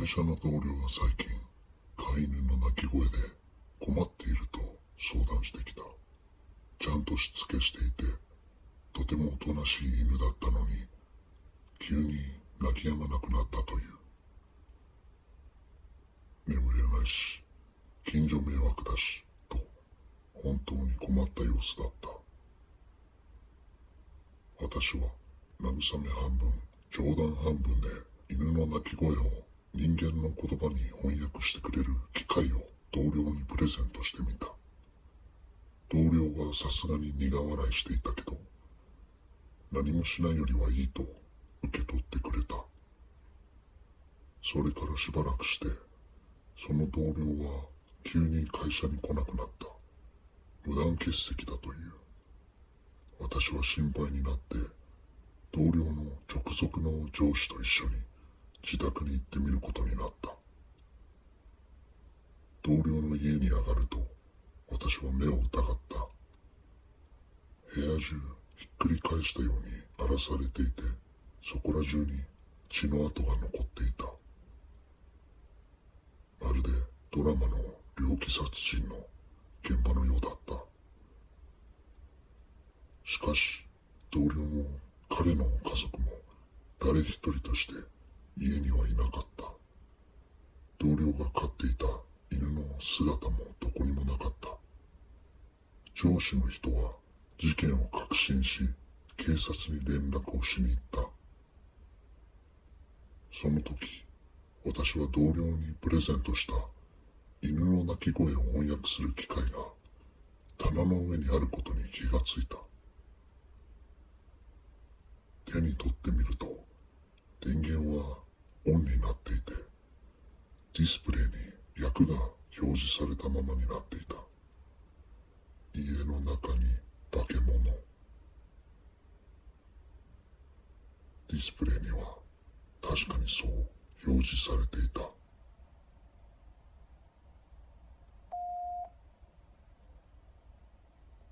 会社の同僚が最近、飼い犬の鳴き声で困っていると相談してきた。ちゃんとしつけしていて、とてもおとなしい犬だったのに、急に鳴き止まなくなったという。眠れないし、近所迷惑だし、と本当に困った様子だった。私は慰め半分、冗談半分で犬の鳴き声を人間の言葉に翻訳してくれる機械を同僚にプレゼントしてみた。同僚はさすがに苦笑いしていたけど、何もしないよりはいいと受け取ってくれた。それからしばらくして、その同僚は急に会社に来なくなった。無断欠席だという。私は心配になって、同僚の直属の上司と一緒に自宅に行ってみることになった。同僚の家に上がると、私は目を疑った。部屋中ひっくり返したように荒らされていて、そこら中に血の跡が残っていた。まるでドラマの猟奇殺人の現場のようだった。しかし、同僚も彼の家族も誰一人として家にはいなかった。同僚が飼っていた犬の姿もどこにもなかった。上司の人は事件を確信し、警察に連絡をしに行った。その時、私は同僚にプレゼントした犬の鳴き声を翻訳する機械が棚の上にあることに気がついた。手に取ってみると、電源はオンになっていて、ディスプレイに訳が表示されたままになっていた。家の中に化け物。ディスプレイには確かにそう表示されていた。